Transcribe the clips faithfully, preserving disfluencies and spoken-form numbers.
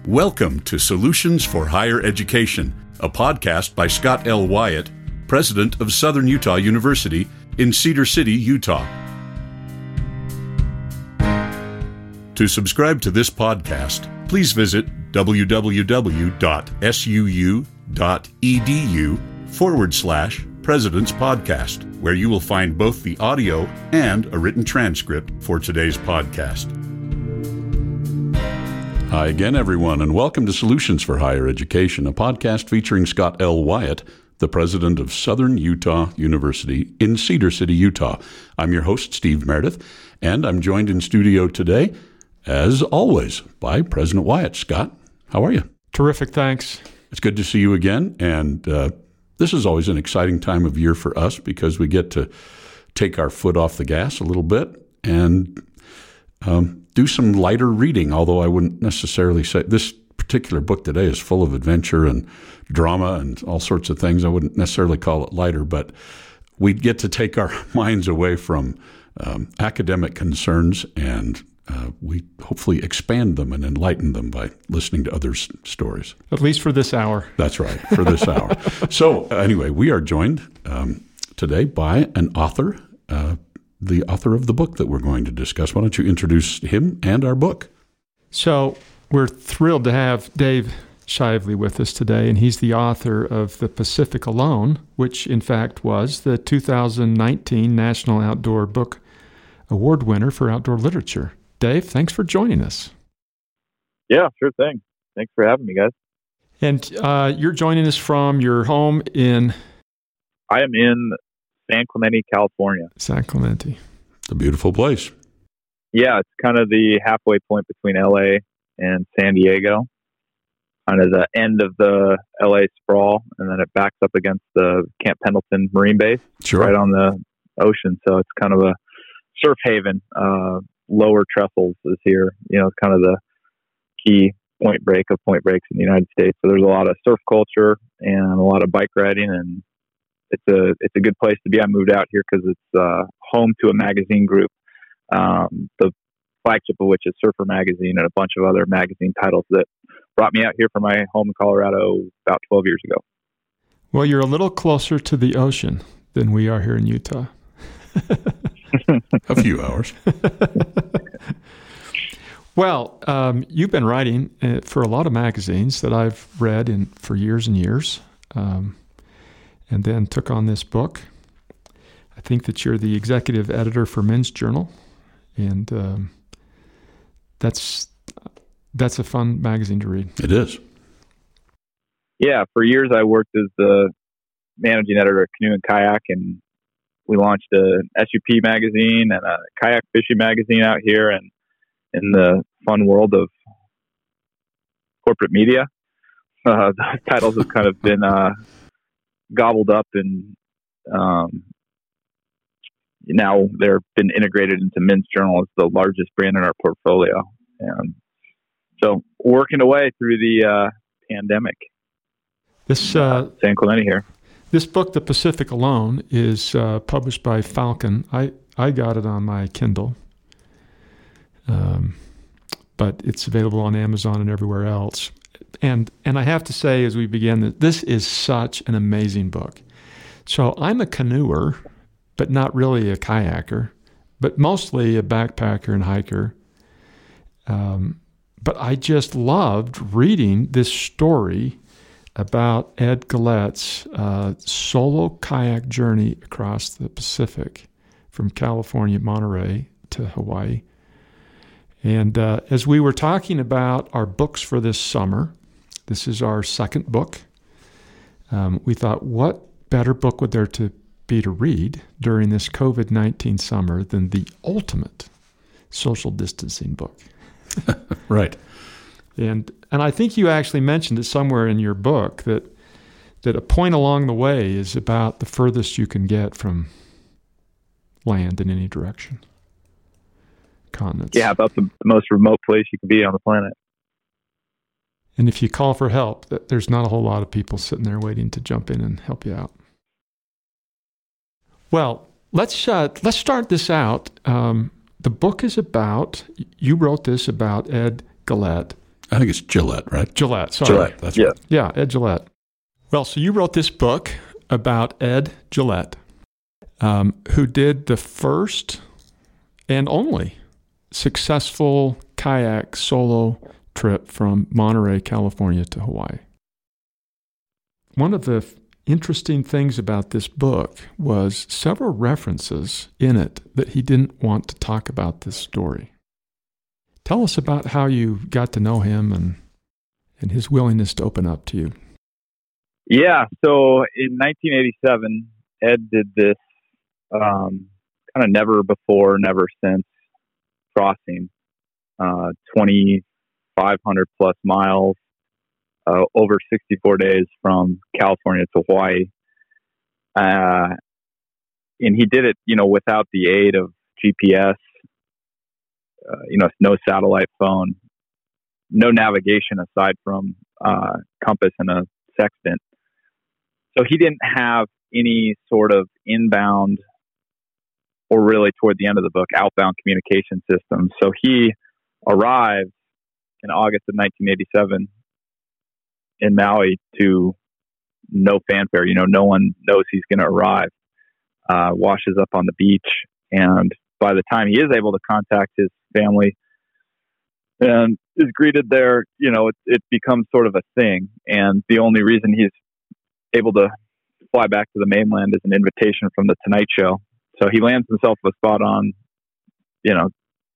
Welcome to Solutions for Higher Education, a podcast by Scott L. Wyatt, president of Southern Utah University in Cedar City, Utah. To subscribe to this podcast, please visit www.suu.edu forward slash President's Podcast, where you will find both the audio and a written transcript for today's podcast. Hi again, everyone, and welcome to Solutions for Higher Education, a podcast featuring Scott L. Wyatt, the president of Southern Utah University in Cedar City, Utah. I'm your host, Steve Meredith, and I'm joined in studio today, as always, by President Wyatt. Scott, how are you? Terrific, thanks. It's good to see you again, and uh, this is always an exciting time of year for us because we get to take our foot off the gas a little bit and um, do some lighter reading, although I wouldn't necessarily say this particular book today is full of adventure and drama and all sorts of things. I wouldn't necessarily call it lighter, but we get to take our minds away from um, academic concerns and uh, we hopefully expand them and enlighten them by listening to others' stories. At least for this hour. That's right, for this hour. So anyway, we are joined um, today by an author, uh, the author of the book that we're going to discuss. Why don't you introduce him and our book? So we're thrilled to have Dave Shively with us today, and he's the author of The Pacific Alone, which in fact was the two thousand nineteen National Outdoor Book Award winner for outdoor literature. Dave, thanks for joining us. Yeah, sure thing. Thanks for having me, guys. And uh, you're joining us from your home in... I am in San Clemente, California. San Clemente. It's a beautiful place. Yeah, it's kind of the halfway point between L A and San Diego. Kind of the end of the L A sprawl, and then it backs up against the Camp Pendleton Marine Base, Sure. right on the ocean. So it's kind of a surf haven. Uh, lower Trestles is here. You know, it's kind of the key point break of point breaks in the United States. So there's a lot of surf culture and a lot of bike riding, and it's a it's a good place to be. I moved out here because it's uh, home to a magazine group, um, the flagship of which is Surfer Magazine and a bunch of other magazine titles that brought me out here from my home in Colorado about twelve years ago. Well, you're a little closer to the ocean than we are here in Utah. A few hours. Well, um, you've been writing uh, for a lot of magazines that I've read in for years and years, um, and then took on this book. I think that you're the executive editor for Men's Journal, and um, that's that's a fun magazine to read. It is. Yeah, for years I worked as the managing editor at Canoe and Kayak, and we launched an S U P magazine and a kayak fishing magazine out here. And in the fun world of corporate media, uh, the titles have kind of been uh, gobbled up, and um, now they've been integrated into Men's Journal as the largest brand in our portfolio. And so working away through the uh, pandemic. This uh, San Clemente here. This book, The Pacific Alone, is uh, published by Falcon. I, I got it on my Kindle, um, but it's available on Amazon and everywhere else. And and I have to say, as we begin, that this is such an amazing book. So I'm a canoer, but not really a kayaker, but mostly a backpacker and hiker. Um, but I just loved reading this story about Ed Galette's uh, solo kayak journey across the Pacific from California, Monterey, to Hawaii. And uh, as we were talking about our books for this summer, this is our second book, um, we thought, what better book would there to be to read during this covid nineteen summer than the ultimate social distancing book? Right. And and I think you actually mentioned it somewhere in your book that that a point along the way is about the furthest you can get from land in any direction. Continents. Yeah, about the, the most remote place you could be on the planet. And if you call for help, there's not a whole lot of people sitting there waiting to jump in and help you out. Well, let's uh, let's start this out. Um, the book is about, you wrote this about Ed Galette. I think it's Gillette, right? Gillette, sorry. Gillette, that's Yeah. right. Yeah, Ed Gillette. Well, so you wrote this book about Ed Gillette, um, who did the first and only successful kayak solo trip from Monterey, California to Hawaii. One of the interesting things about this book was several references in it that he didn't want to talk about this story. Tell us about how you got to know him and and his willingness to open up to you. Yeah, so in nineteen eighty-seven, Ed did this um, kind of never before, never since crossing, uh, twenty-five hundred plus miles, uh, over sixty-four days from California to Hawaii. Uh, and he did it, you know, without the aid of G P S, uh, you know, no satellite phone, no navigation aside from uh, compass and a sextant. So he didn't have any sort of inbound or really toward the end of the book, outbound communication system. So he arrived in August of nineteen eighty-seven in Maui to no fanfare. You know, no one knows he's going to arrive, uh, washes up on the beach. And by the time he is able to contact his family and is greeted there, you know, it, it becomes sort of a thing. And the only reason he's able to fly back to the mainland is an invitation from the Tonight Show. So he lands himself a spot on, you know,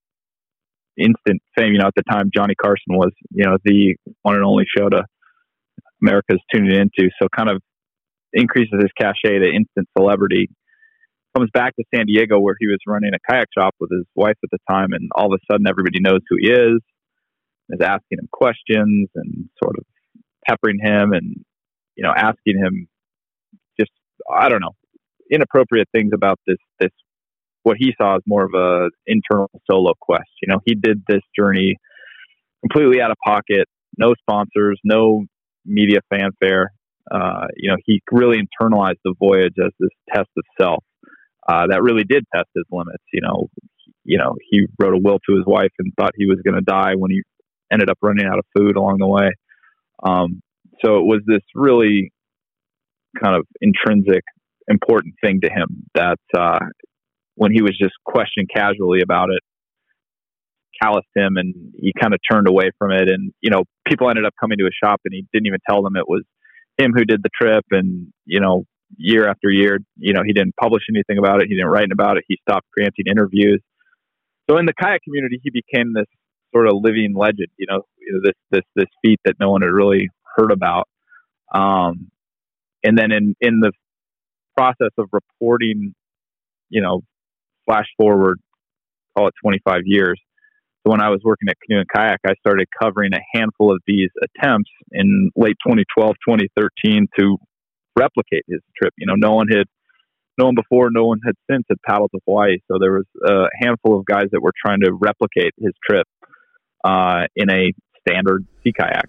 instant fame. You know, at the time, Johnny Carson was, you know, the one and only show to America's tuning into. So kind of increases his cachet to instant celebrity. Comes back to San Diego where he was running a kayak shop with his wife at the time. And all of a sudden, everybody knows who he is, is asking him questions and sort of peppering him and, you know, asking him just, I don't know, inappropriate things about this, this, what he saw as more of a internal solo quest. You know, he did this journey completely out of pocket, no sponsors, no media fanfare. Uh, you know, he really internalized the voyage as this test of self. Uh, that really did test his limits. You know, you know, he wrote a will to his wife and thought he was going to die when he ended up running out of food along the way. Um, so it was this really kind of intrinsic, important thing to him that uh, when he was just questioned casually about it, calloused him, and he kind of turned away from it. And, you know, people ended up coming to his shop and he didn't even tell them it was him who did the trip. And, you know, year after year, you know, he didn't publish anything about it. He didn't write about it. He stopped granting interviews. So in the kayak community, he became this sort of living legend, you know, this, this, this feat that no one had really heard about. Um, and then in, in the process of reporting, you know, flash forward, call it twenty-five years. So when I was working at Canoe and Kayak, I started covering a handful of these attempts in late twenty twelve, twenty thirteen to replicate his trip. You know, no one had, no one before, no one had since had paddled to Hawaii. So there was a handful of guys that were trying to replicate his trip uh, in a standard sea kayak.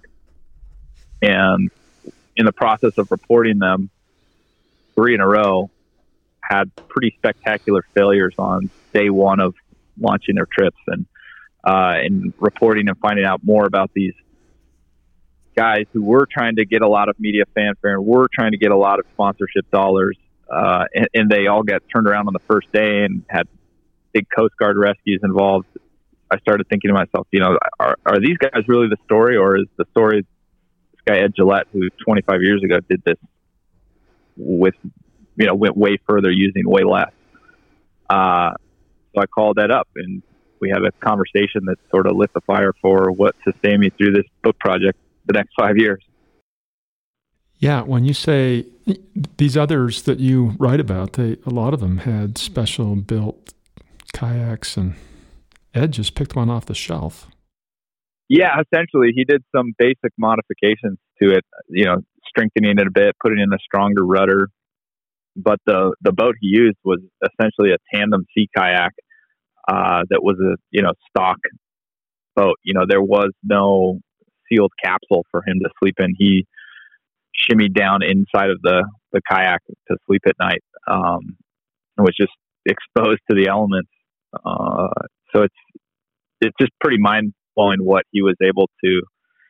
And in the process of reporting them, three in a row had pretty spectacular failures on day one of launching their trips, and uh, and reporting and finding out more about these guys who were trying to get a lot of media fanfare and were trying to get a lot of sponsorship dollars, uh, and, and they all got turned around on the first day and had big Coast Guard rescues involved. I started thinking to myself, you know, are, are these guys really the story, or is the story this guy Ed Gillette, who twenty-five years ago did this with, you know, went way further using way less? Uh, so I called that up, and we had a conversation that sort of lit the fire for what sustained me through this book project the next five years. Yeah, when you say these others that you write about, they a lot of them had special built kayaks, and Ed just picked one off the shelf. Yeah, essentially, he did some basic modifications to it, you know, strengthening it a bit, putting in a stronger rudder. But the, the boat he used was essentially a tandem sea kayak uh, that was a, you know, stock boat. You know, there was no sealed capsule for him to sleep in. He shimmied down inside of the, the kayak to sleep at night, um, and was just exposed to the elements. Uh, so it's it's just pretty mind blowing what he was able to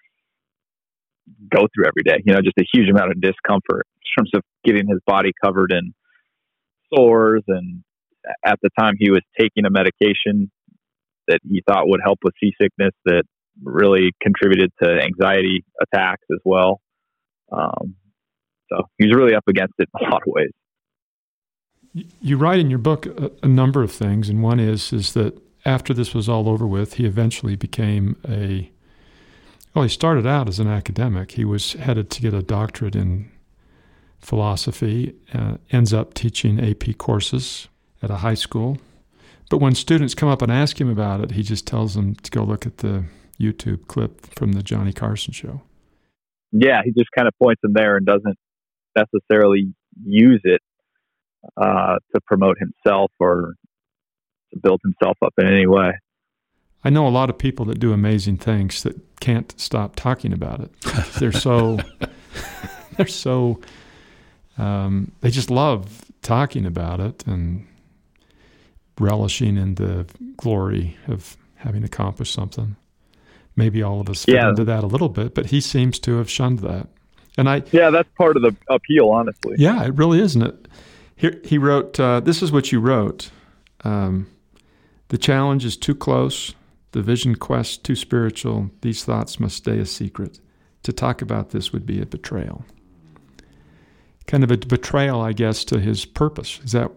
go through every day. You know, just a huge amount of discomfort in terms of getting his body covered in sores. And at the time, he was taking a medication that he thought would help with seasickness that really contributed to anxiety attacks as well. Um, so he's really up against it in a lot of ways. You write in your book a, a number of things, and one is is that after this was all over with, he eventually became a, well, he started out as an academic. He was headed to get a doctorate in philosophy, uh, ends up teaching A P courses at a high school. But when students come up and ask him about it, he just tells them to go look at the YouTube clip from the Johnny Carson show. Yeah, he just kind of points them there and doesn't necessarily use it uh, to promote himself or to build himself up in any way. I know a lot of people that do amazing things that can't stop talking about it. They're so, they're so, um, they just love talking about it and relishing in the glory of having accomplished something. Maybe all of us fit yeah. into that a little bit, but he seems to have shunned that. And I, yeah, that's part of the appeal, honestly. Yeah, it really is, isn't it? Here, he wrote, uh, this is what you wrote. Um, the challenge is too close. The vision quest too spiritual. These thoughts must stay a secret. To talk about this would be a betrayal. Kind of a betrayal, I guess, to his purpose. Is that,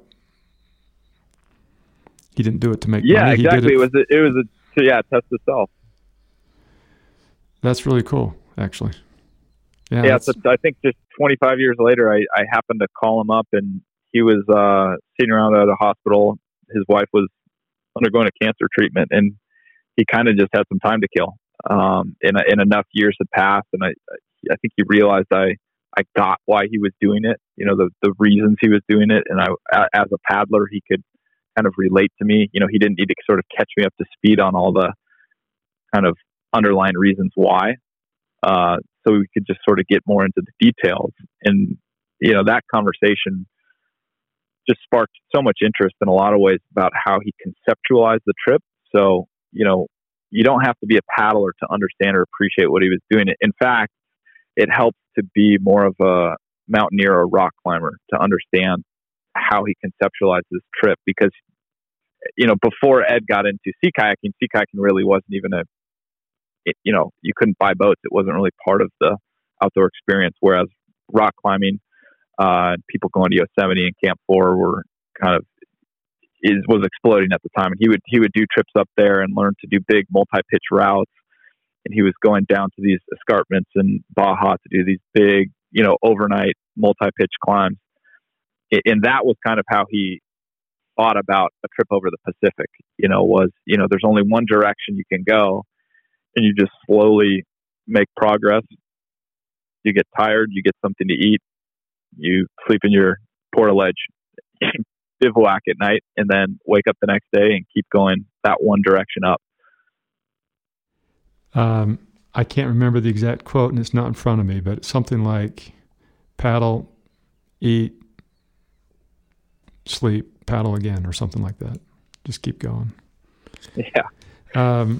he didn't do it to make yeah, money. Yeah, exactly. He did it, it was a, it was a, to, yeah, test the self. That's really cool, actually. Yeah, yeah so I think just twenty-five years later, I, I happened to call him up, and he was uh, sitting around at a hospital. His wife was undergoing a cancer treatment, and he kind of just had some time to kill. Um, and, and enough years had passed, and I I think he realized I, I got why he was doing it, you know, the, the reasons he was doing it. And I, as a paddler, he could kind of relate to me. You know, he didn't need to sort of catch me up to speed on all the kind of underlying reasons why. Uh, so we could just sort of get more into the details. And, you know, that conversation just sparked so much interest in a lot of ways about how he conceptualized the trip. So, you know, you don't have to be a paddler to understand or appreciate what he was doing. In fact, it helps to be more of a mountaineer or rock climber to understand how he conceptualized this trip. Because, you know, before Ed got into sea kayaking, sea kayaking really wasn't even a, it, you know, you couldn't buy boats. It wasn't really part of the outdoor experience. Whereas rock climbing, uh, people going to Yosemite and Camp Four were kind of, is was exploding at the time. And he would, he would do trips up there and learn to do big multi-pitch routes. And he was going down to these escarpments in Baja to do these big, you know, overnight multi-pitch climbs. And that was kind of how he thought about a trip over the Pacific, you know, was, you know, there's only one direction you can go, and you just slowly make progress. You get tired, you get something to eat, you sleep in your portaledge, bivouac at night, and then wake up the next day and keep going that one direction up. Um, I can't remember the exact quote, and it's not in front of me, but it's something like paddle, eat, sleep, paddle again, or something like that. Just keep going. Yeah. Um,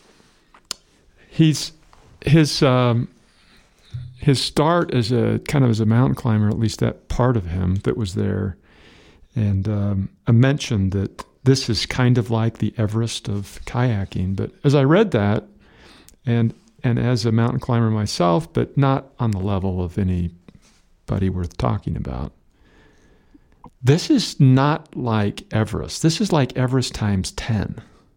he's his um, his start as a kind of as a mountain climber, at least that part of him that was there, and um, I mentioned that this is kind of like the Everest of kayaking. But as I read that, and and as a mountain climber myself, but not on the level of anybody worth talking about, this is not like Everest. This is like Everest times ten.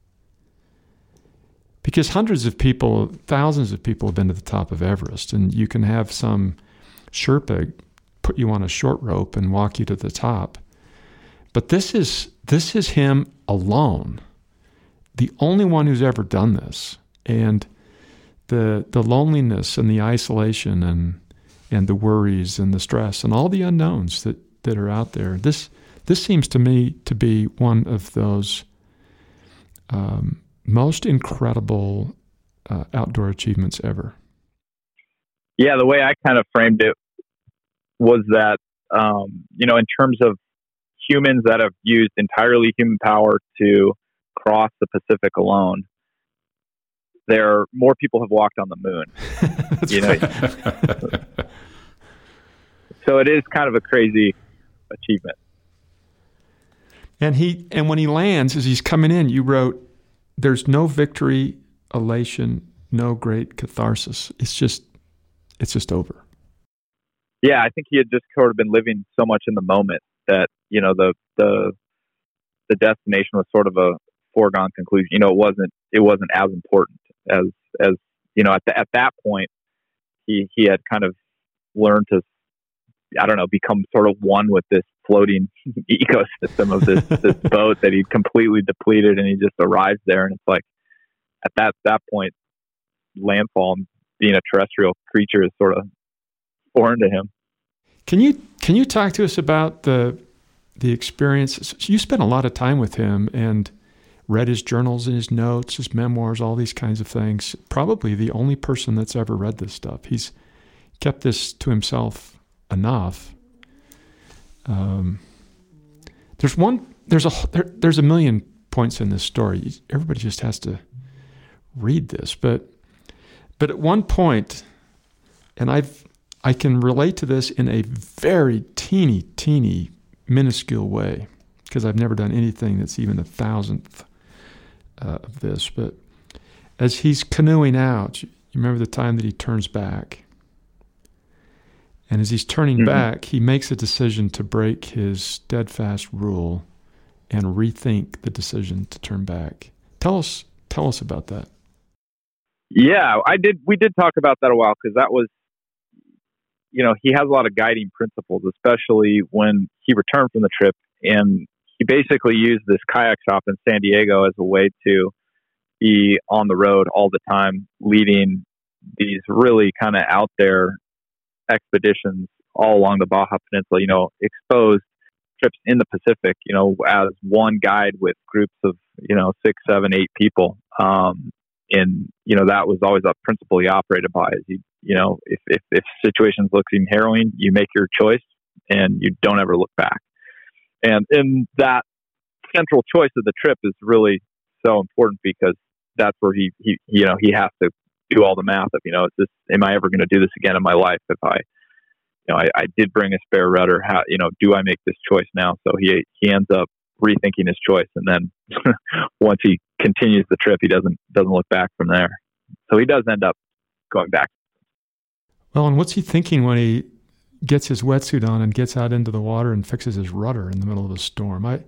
Because hundreds of people, thousands of people have been to the top of Everest, and you can have some Sherpa put you on a short rope and walk you to the top. But this is this is him alone, the only one who's ever done this. And the the loneliness and the isolation and and the worries and the stress and all the unknowns that, that are out there. This this seems to me to be one of those um, most incredible uh, outdoor achievements ever. Yeah, the way I kind of framed it was that, um, you know, in terms of humans that have used entirely human power to cross the Pacific alone, there more people have walked on the moon. you know, so it is kind of a crazy achievement. And he and when he lands, as he's coming in, you wrote, "There's no victory, elation, no great catharsis. It's just, it's just over." Yeah, I think he had just sort of been living so much in the moment that, you know, the the the destination was sort of a foregone conclusion. You know, it wasn't it wasn't as important as as you know at the, at that point. He he had kind of learned to, I don't know, become sort of one with this floating ecosystem of this this boat that he'd completely depleted, and he just arrives there, and it's like at that that point, landfall and being a terrestrial creature is sort of foreign to him. Can you can you talk to us about the the experience? You spent a lot of time with him and read his journals and his notes, his memoirs, all these kinds of things. Probably the only person that's ever read this stuff. He's kept this to himself enough. Um, there's one. There's a there, there's a million points in this story. Everybody just has to read this. But but at one point, and I've I can relate to this in a very teeny, teeny, minuscule way, because I've never done anything that's even a thousandth uh, of this. But as he's canoeing out, you remember the time that he turns back. And as he's turning mm-hmm. back, he makes a decision to break his steadfast rule and rethink the decision to turn back. Tell us, tell us about that. Yeah, I did. We did talk about that a while, because that was, you know, he has a lot of guiding principles, especially when he returned from the trip, and he basically used this kayak shop in San Diego as a way to be on the road all the time, leading these really kind of out there expeditions all along the Baja Peninsula, you know, exposed trips in the Pacific, you know, as one guide with groups of, you know, six, seven, eight people. Um, and, you know, that was always a principle he operated by. Is he, you know, if, if, if situations looking harrowing, you make your choice and you don't ever look back. And, and that central choice of the trip is really so important, because that's where he, he, you know, he has to do all the math of, you know, is this, am I ever going to do this again in my life? If I, you know, I, I did bring a spare rudder, how, you know, do I make this choice now? So he, he ends up rethinking his choice. And then once he continues the trip, he doesn't, doesn't look back from there. So he does end up going back. Well, and what's he thinking when he gets his wetsuit on and gets out into the water and fixes his rudder in the middle of a storm? I,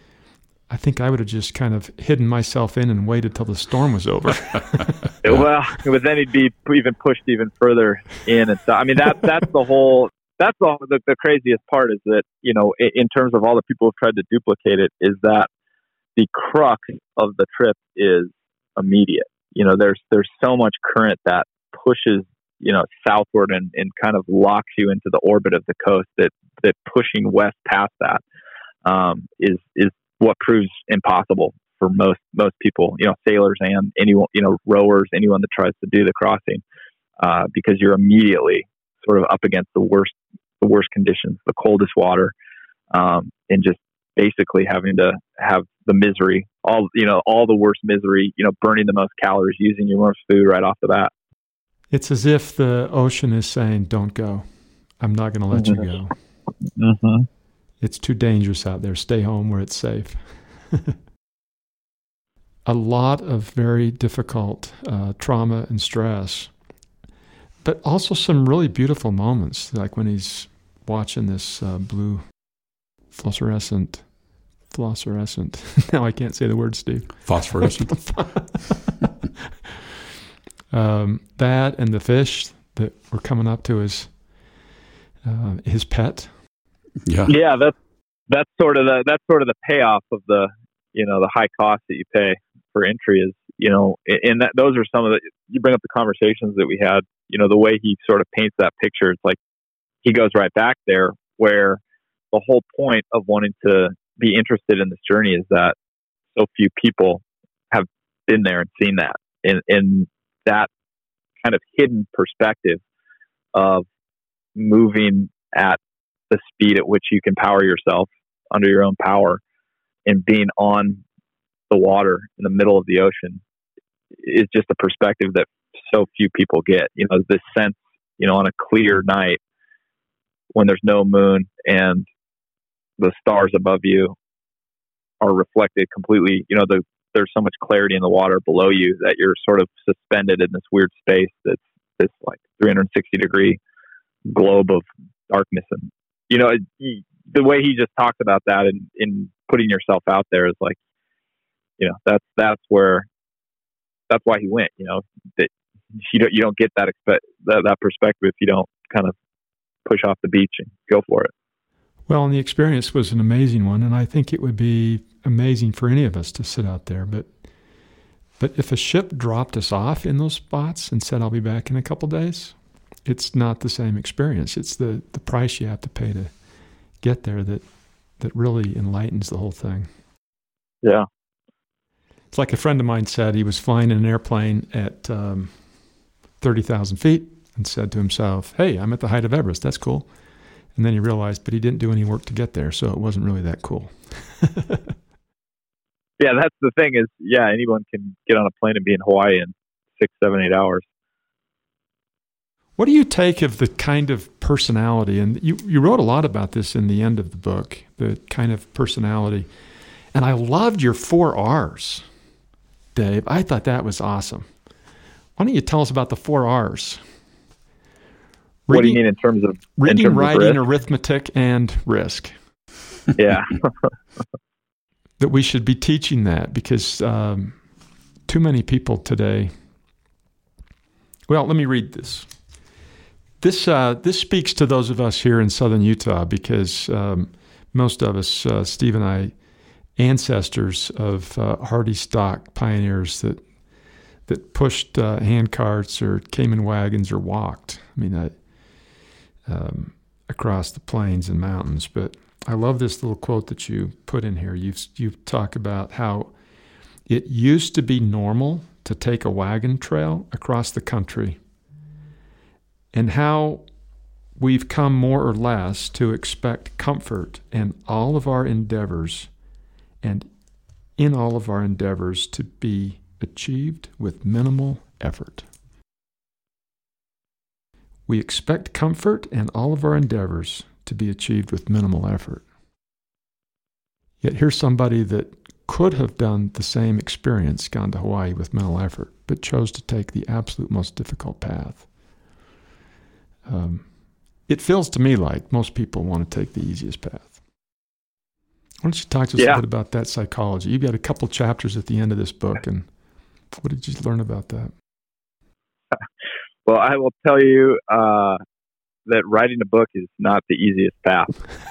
I think I would have just kind of hidden myself in and waited till the storm was over. Well, but then he'd be even pushed even further in. And so, I mean, that that's the whole, that's the, the, the craziest part, is that, you know, in, in terms of all the people who've tried to duplicate it, is that the crux of the trip is immediate. You know, there's, there's so much current that pushes, you know, southward and, and kind of locks you into the orbit of the coast, that, that pushing west past that um, is, is, what proves impossible for most most people, you know, sailors and anyone, you know, rowers, anyone that tries to do the crossing, uh, because you're immediately sort of up against the worst the worst conditions, the coldest water, um, and just basically having to have the misery, all you know, all the worst misery, you know, burning the most calories, using your most food right off the bat. It's as if the ocean is saying, "Don't go. I'm not going to let mm-hmm. you go." Mm-hmm. It's too dangerous out there. Stay home where it's safe. A lot of very difficult uh, trauma and stress, but also some really beautiful moments, like when he's watching this uh, blue phosphorescent, phosphorescent. Now I can't say the word, Steve. Phosphorescent. um, that and the fish that were coming up to his uh, his pet. Yeah, yeah, that's that's sort of the that's sort of the payoff of the, you know, the high cost that you pay for entry is, you know, and that those are some of the, you bring up the conversations that we had, you know, the way he sort of paints that picture. It's like he goes right back there, where the whole point of wanting to be interested in this journey is that so few people have been there and seen that, and and that kind of hidden perspective of moving at the speed at which you can power yourself under your own power, and being on the water in the middle of the ocean is just a perspective that so few people get. You know, this sense, you know, on a clear night when there's no moon and the stars above you are reflected completely, you know, the, there's so much clarity in the water below you that you're sort of suspended in this weird space that's this like three hundred sixty degree globe of darkness. And, you know, he, the way he just talked about that and in putting yourself out there is like, you know, that's, that's where, that's why he went, you know, that you don't, you don't get that, expect, that, that perspective if you don't kind of push off the beach and go for it. Well, and the experience was an amazing one, and I think it would be amazing for any of us to sit out there. But but if a ship dropped us off in those spots and said, I'll be back in a couple days, it's not the same experience. It's the, the price you have to pay to get there that, that really enlightens the whole thing. Yeah. It's like a friend of mine said he was flying in an airplane at um, thirty thousand feet and said to himself, hey, I'm at the height of Everest. That's cool. And then he realized, but he didn't do any work to get there, so it wasn't really that cool. Yeah, that's the thing is, yeah, anyone can get on a plane and be in Hawaii in six, seven, eight hours. What do you take of the kind of personality, and you, you wrote a lot about this in the end of the book, the kind of personality, and I loved your four R's, Dave. I thought that was awesome. Why don't you tell us about the four R's? Reading, what do you mean in terms of reading, in terms writing, of arithmetic, and risk? Yeah. That we should be teaching that because um, too many people today. Well, let me read this. This uh, this speaks to those of us here in southern Utah because um, most of us, uh, Steve and I, ancestors of uh, hardy stock pioneers that that pushed uh, hand carts or came in wagons or walked. I mean, I. Um, across the plains and mountains. But I love this little quote that you put in here. You've, you've talked about how it used to be normal to take a wagon trail across the country and how we've come more or less to expect comfort in all of our endeavors and in all of our endeavors to be achieved with minimal effort. We expect comfort and all of our endeavors to be achieved with minimal effort. Yet here's somebody that could have done the same experience, gone to Hawaii with minimal effort, but chose to take the absolute most difficult path. Um, it feels to me like most people want to take the easiest path. Why don't you talk to us yeah. a bit about that psychology? You've got a couple chapters at the end of this book, and what did you learn about that? Well, I will tell you uh, that writing a book is not the easiest path.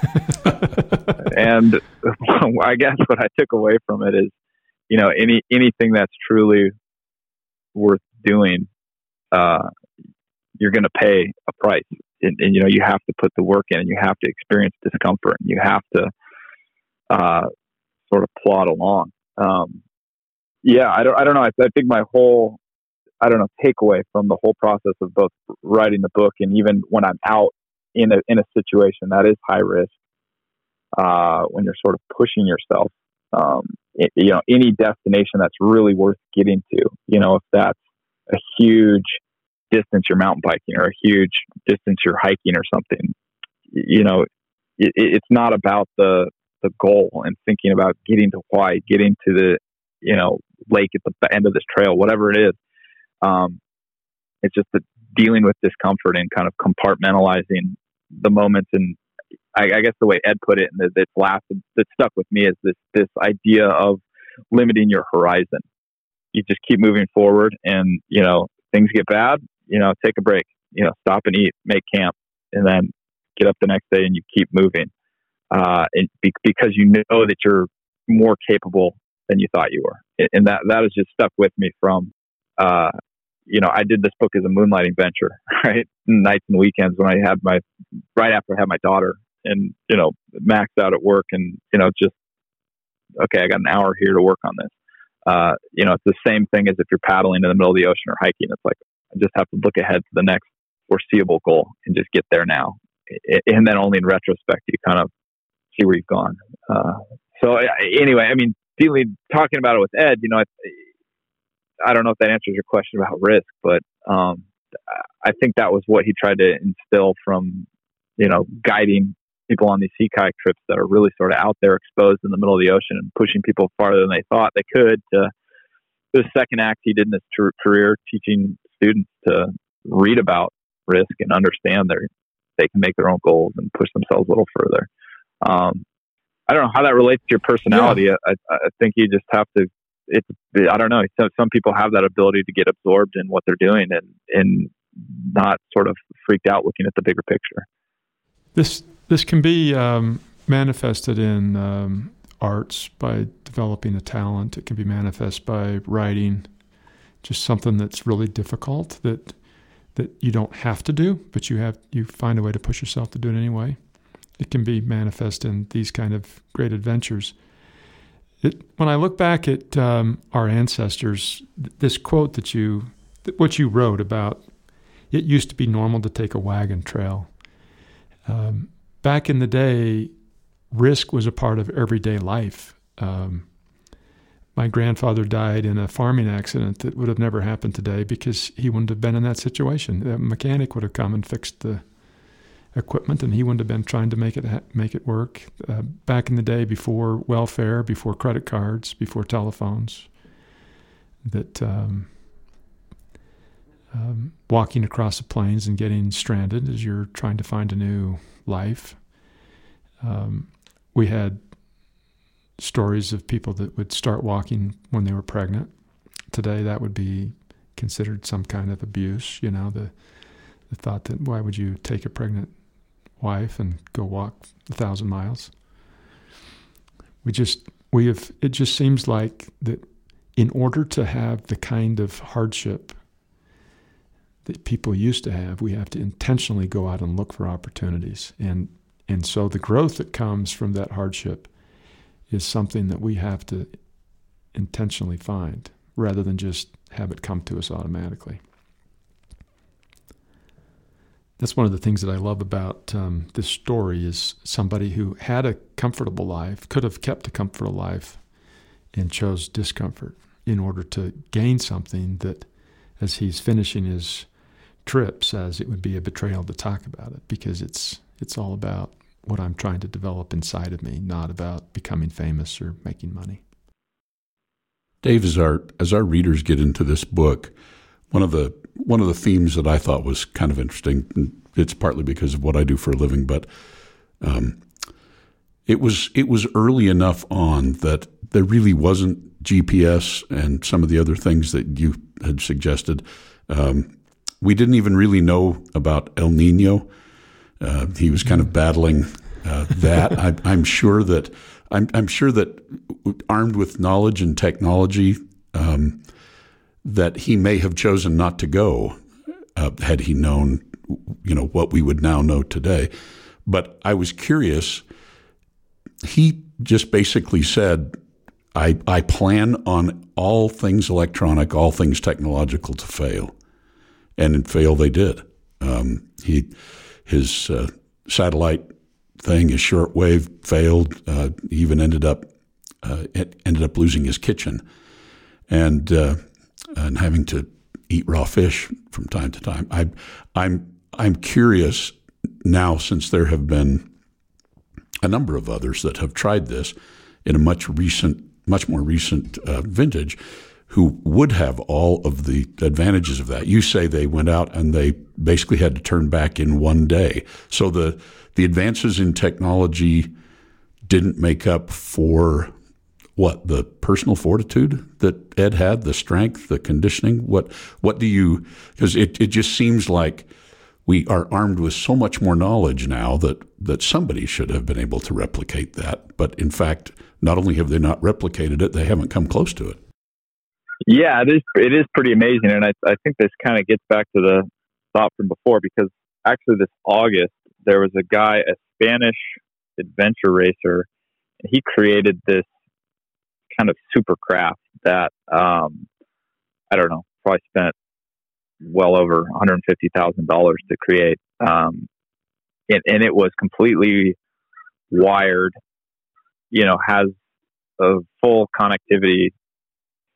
And I guess what I took away from it is, you know, any anything that's truly worth doing, uh, you're going to pay a price. And, and, you know, you have to put the work in and you have to experience discomfort and you have to uh, sort of plod along. Um, yeah, I don't, I don't know. I, I think my whole... I don't know, takeaway from the whole process of both writing the book and even when I'm out in a in a situation that is high risk, uh, when you're sort of pushing yourself, um, it, you know, any destination that's really worth getting to, you know, if that's a huge distance you're mountain biking or a huge distance you're hiking or something, you know, it, it's not about the the goal and thinking about getting to Hawaii, getting to the, you know, lake at the end of this trail, whatever it is. Um, it's just the dealing with discomfort and kind of compartmentalizing the moments. And I, I guess the way Ed put it, and that it's lasted, that stuck with me, is this this idea of limiting your horizon. You just keep moving forward, and you know things get bad. You know, take a break. You know, stop and eat, make camp, and then get up the next day and you keep moving. Uh, and be, because you know that you're more capable than you thought you were, and that that has just stuck with me from. Uh, you know, I did this book as a moonlighting venture, right? Nights and weekends when I had my, right after I had my daughter and, you know, maxed out at work and, you know, just, okay, I got an hour here to work on this. Uh, you know, it's the same thing as if you're paddling in the middle of the ocean or hiking. It's like, I just have to look ahead to the next foreseeable goal and just get there now. And then only in retrospect, you kind of see where you've gone. Uh, so anyway, I mean, dealing, talking about it with Ed, you know, I, I don't know if that answers your question about risk, but um, I think that was what he tried to instill from, you know, guiding people on these sea kayak trips that are really sort of out there exposed in the middle of the ocean and pushing people farther than they thought they could. To the second act he did in his ter- career, teaching students to read about risk and understand their, they can make their own goals and push themselves a little further. Um, I don't know how that relates to your personality. Yeah. I, I think you just have to, it's, I don't know. Some, some people have that ability to get absorbed in what they're doing and, and not sort of freaked out looking at the bigger picture. This, this can be um, manifested in um, arts by developing a talent. It can be manifest by writing, just something that's really difficult that, that you don't have to do, but you have, you find a way to push yourself to do it anyway. It can be manifest in these kind of great adventures. It, when I look back at um, our ancestors, this quote that you, what you wrote about, it used to be normal to take a wagon trail. Um, back in the day, risk was a part of everyday life. Um, my grandfather died in a farming accident that would have never happened today because he wouldn't have been in that situation. A mechanic would have come and fixed the equipment, and he wouldn't have been trying to make it ha- make it work. Uh, back in the day, before welfare, before credit cards, before telephones, that um, um, walking across the plains and getting stranded as you're trying to find a new life. Um, we had stories of people that would start walking when they were pregnant. Today, that would be considered some kind of abuse. You know, the the thought that why would you take a pregnant wife and go walk a thousand miles? We just, we have, it just seems like that in order to have the kind of hardship that people used to have, we have to intentionally go out and look for opportunities. And, and so the growth that comes from that hardship is something that we have to intentionally find rather than just have it come to us automatically. That's one of the things that I love about um, this story is somebody who had a comfortable life, could have kept a comfortable life, and chose discomfort in order to gain something that, as he's finishing his trip, says it would be a betrayal to talk about it because it's it's all about what I'm trying to develop inside of me, not about becoming famous or making money. Dave, as our as our readers get into this book, one of the one of the themes that I thought was kind of interesting, it's partly because of what I do for a living, but um, it was it was early enough on that there really wasn't G P S and some of the other things that you had suggested. Um, we didn't even really know about El Nino. Uh, he was kind of battling uh, that. I, I'm sure that I'm, I'm sure that armed with knowledge and technology, um, that he may have chosen not to go uh, had he known, you know, what we would now know today. But I was curious. He just basically said, I, I plan on all things electronic, all things technological to fail. And fail they did. Um, he, his uh, satellite thing, his shortwave failed. Uh, he even ended up uh, ended up losing his kitchen. And uh, and having to eat raw fish from time to time. I, I'm I'm curious now, since there have been a number of others that have tried this in a much recent, much more recent uh, vintage, who would have all of the advantages of that. You say they went out and they basically had to turn back in one day. So the the advances in technology didn't make up for what, the personal fortitude that Ed had, the strength, the conditioning? What what do you, because it, it just seems like we are armed with so much more knowledge now that, that somebody should have been able to replicate that. But in fact, not only have they not replicated it, they haven't come close to it. Yeah, it is, it is pretty amazing. And I, I think this kind of gets back to the thought from before, because actually this August, there was a guy, a Spanish adventure racer, and he created this kind of super craft that, um, I don't know, probably spent well over one hundred fifty thousand dollars to create. Um, and, and it was completely wired, you know, has a full connectivity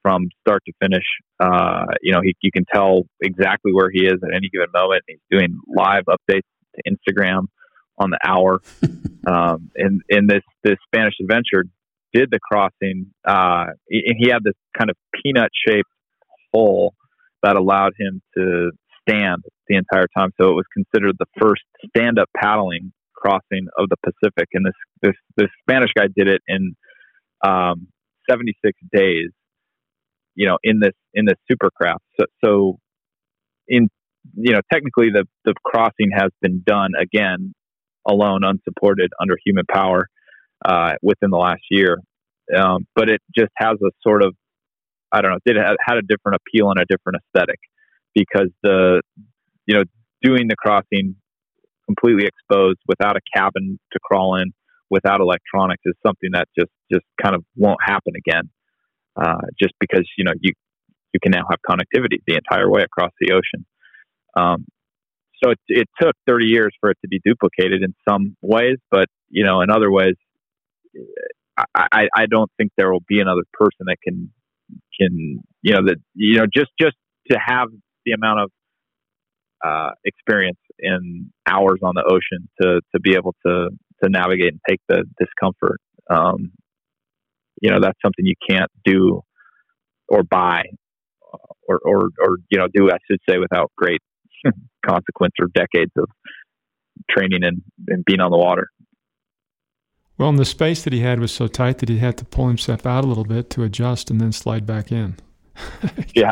from start to finish. Uh, you know, he, you can tell exactly where he is at any given moment. He's doing live updates to Instagram on the hour. um, and, and this, this Spanish adventure did the crossing, uh, and he had this kind of peanut shaped hole that allowed him to stand the entire time. So it was considered the first stand up paddling crossing of the Pacific. And this, this, this Spanish guy did it in, um, seventy-six days, you know, in this, in this supercraft. So, so in, you know, technically the, the crossing has been done again, alone, unsupported, under human power, uh, within the last year. Um, but it just has a sort of, I don't know, it had, had a different appeal and a different aesthetic, because the, you know, doing the crossing completely exposed without a cabin to crawl in, without electronics, is something that just, just kind of won't happen again. Uh, just because, you know, you, you can now have connectivity the entire way across the ocean. Um, so it, it took thirty years for it to be duplicated in some ways, but, you know, in other ways, I, I don't think there will be another person that can, can, you know, that, you know, just, just to have the amount of, uh, experience in hours on the ocean to, to be able to, to navigate and take the discomfort. Um, you know, that's something you can't do or buy or, or, or, you know, do, I should say, without great consequence or decades of training and, and being on the water. Well, and the space that he had was so tight that he had to pull himself out a little bit to adjust and then slide back in. Yeah.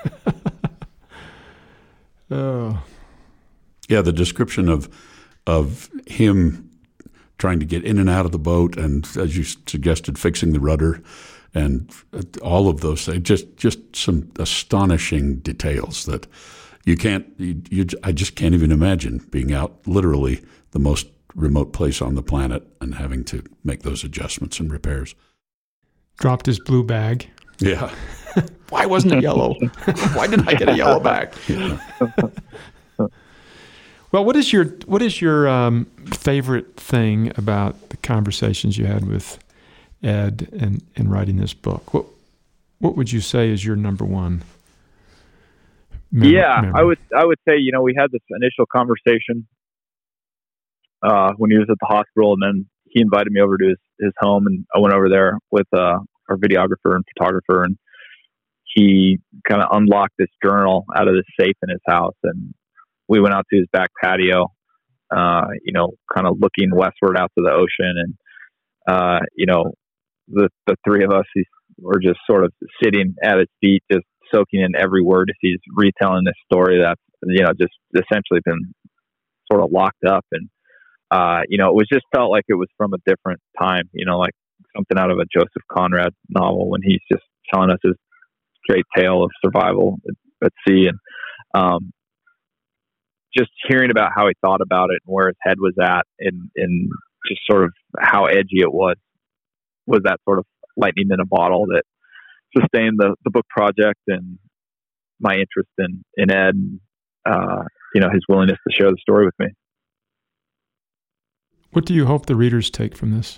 Oh. Yeah, the description of of him trying to get in and out of the boat, and as you suggested, fixing the rudder, and all of those things, just just some astonishing details that you can't. You, you, I just can't even imagine being out literally the most remote place on the planet and having to make those adjustments and repairs. Dropped his blue bag. Yeah. Why wasn't it yellow? Why didn't I get a yellow bag? Yeah. Well, what is your what is your um, favorite thing about the conversations you had with Ed in, in writing this book? What what would you say is your number one? Mem- yeah, memory? I would I would say, you know, we had this initial conversation uh, when he was at the hospital, and then he invited me over to his, his home, and I went over there with uh, our videographer and photographer, and he kind of unlocked this journal out of this safe in his house, and we went out to his back patio, uh, you know, kind of looking westward out to the ocean, and uh, you know, the the three of us were just sort of sitting at his feet, just soaking in every word as he's retelling this story that's, you know, just essentially been sort of locked up. And uh, you know, it was just felt like it was from a different time, you know, like something out of a Joseph Conrad novel, when he's just telling us his great tale of survival at, at sea. And um, just hearing about how he thought about it and where his head was at, and, and just sort of how edgy it was, was that sort of lightning in a bottle that sustained the, the book project and my interest in, in Ed, and, uh, you know, his willingness to share the story with me. What do you hope the readers take from this?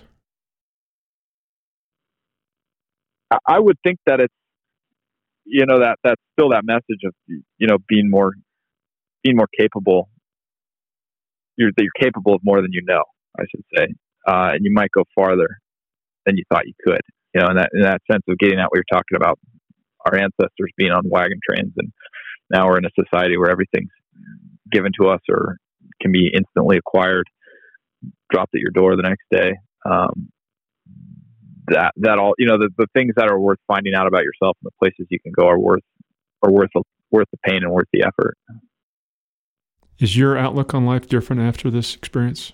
I would think that it's, you know, that that's still that message of, you know, being more, being more capable. You're, that you're capable of more than you know, I should say. Uh, and you might go farther than you thought you could, you know, in that, in that sense of getting at what you're talking about, our ancestors being on wagon trains, and now we're in a society where everything's given to us or can be instantly acquired, dropped at your door the next day. Um, that, that all, you know, the, the things that are worth finding out about yourself and the places you can go are worth, are worth, worth the pain and worth the effort. Is your outlook on life different after this experience?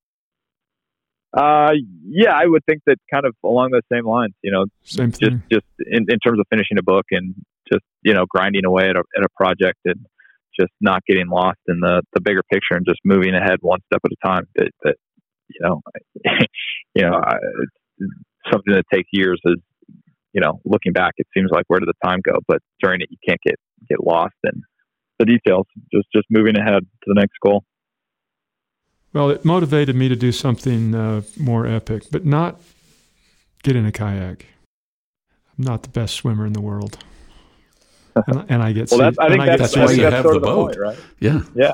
Uh, yeah, I would think that kind of along those same lines, you know, Same thing. just, just in, in terms of finishing a book and just, you know, grinding away at a, at a project and just not getting lost in the, the bigger picture and just moving ahead one step at a time. That, that you know, you know, I, it's something that takes years is, you know, looking back, it seems like, where did the time go? But during it, you can't get, get lost in the details, just, just moving ahead to the next goal. Well, it motivated me to do something uh, more epic, but not get in a kayak. not the best swimmer in the world. And, and I get well, that's, I think I that's, that's why you that's have sort the of the boat, point, right? Yeah, yeah.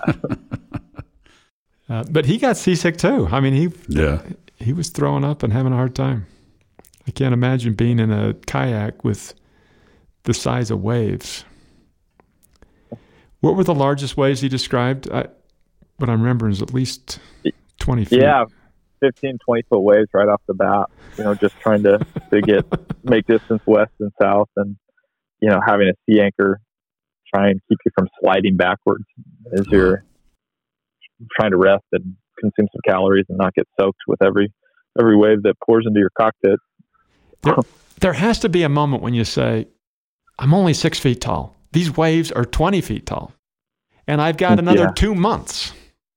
uh, but he got seasick too. I mean, he yeah. he was throwing up and having a hard time. I can't imagine being in a kayak with the size of waves. What were the largest waves he described? I, what I'm remembering is at least twenty feet. Yeah, fifteen, twenty foot waves right off the bat. You know, just trying to, to get make distance west and south, and you know, having a sea anchor try and keep you from sliding backwards as you're trying to rest and consume some calories and not get soaked with every every wave that pours into your cockpit. There, there has to be a moment when you say, I'm only six feet tall. These waves are twenty feet tall. And I've got another yeah. two months.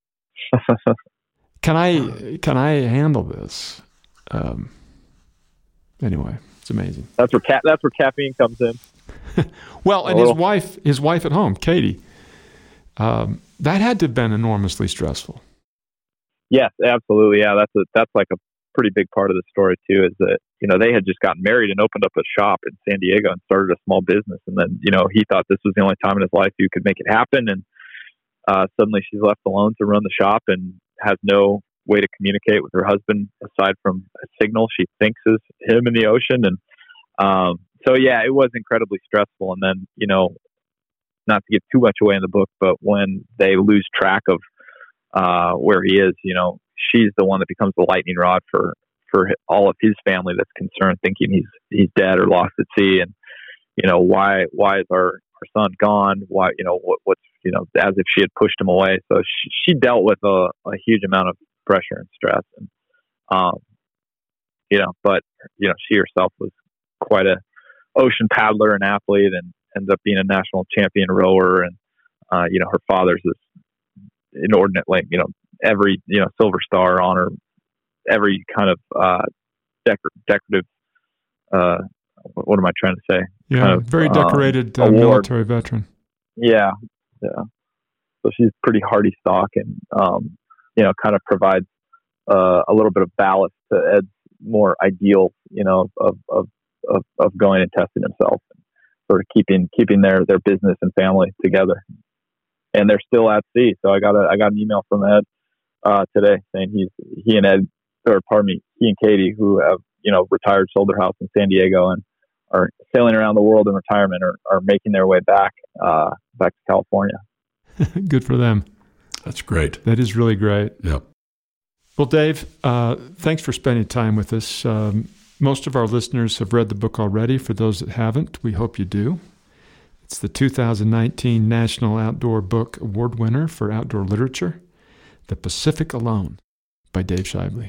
Can I can I handle this? Um, anyway, it's amazing. That's where ca- that's where caffeine comes in. Well, and his wife, his wife at home, Katie, um, that had to have been enormously stressful. Yes, absolutely. Yeah, that's a, that's like a pretty big part of the story too. Is that you know they had just gotten married and opened up a shop in San Diego and started a small business, and then you know he thought this was the only time in his life he could make it happen, and uh, suddenly she's left alone to run the shop and has no way to communicate with her husband aside from a signal she thinks is him in the ocean, and um, so yeah, it was incredibly stressful. And then you know, not to give too much away in the book, but when they lose track of uh, where he is, you know, she's the one that becomes the lightning rod for for all of his family that's concerned, thinking he's he's dead or lost at sea, and you know why why is our, our son gone? Why you know what what's you know as if she had pushed him away. So she, she dealt with a, a huge amount of pressure and stress, and um, you know, but you know she herself was quite a ocean paddler and athlete, and ended up being a national champion rower, and uh, you know her father's this inordinate, like you know every you know silver star honor, every kind of uh, decor- decorative. Uh, what am I trying to say? Yeah, kind of, very decorated um, uh, military veteran. Yeah, yeah. So she's pretty hardy stock, and um, you know, kind of provides uh, a little bit of ballast to Ed's more ideal, you know, of of of, of going and testing himself, and sort of keeping keeping their their business and family together. And they're still at sea. So I got a I got an email from Ed uh, today saying he's he and Ed, or pardon me, he and Katie, who have you know retired, sold their house in San Diego and are sailing around the world in retirement, are, are making their way back uh, back to California. Good for them. That's great. That is really great. Yep. Well, Dave, uh, thanks for spending time with us. Um, most of our listeners have read the book already. For those that haven't, we hope you do. It's the two thousand nineteen National Outdoor Book Award winner for outdoor literature, The Pacific Alone by Dave Shively.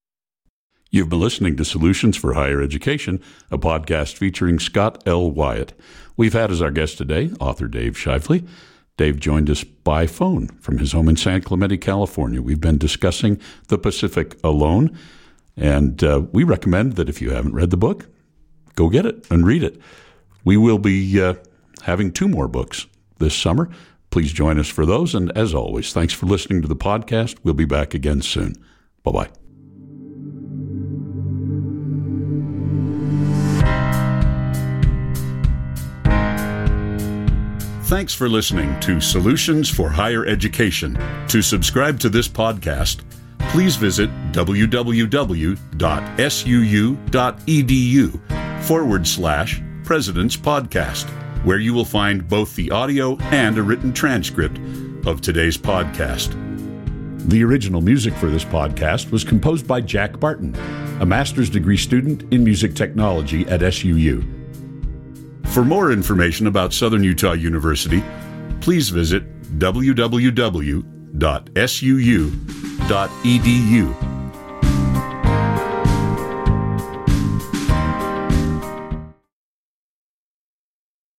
You've been listening to Solutions for Higher Education, a podcast featuring Scott L. Wyatt. We've had as our guest today author Dave Shively. Dave joined us by phone from his home in San Clemente, California. We've been discussing The Pacific Alone, and uh, we recommend that if you haven't read the book, go get it and read it. We will be uh, having two more books this summer. Please join us for those, and as always, thanks for listening to the podcast. We'll be back again soon. Bye-bye. Thanks for listening to Solutions for Higher Education. To subscribe to this podcast, please visit www.suu.edu forward slash President's Podcast, where you will find both the audio and a written transcript of today's podcast. The original music for this podcast was composed by Jack Barton, a master's degree student in music technology at S U U. For more information about Southern Utah University, please visit w w w dot s u u dot e d u.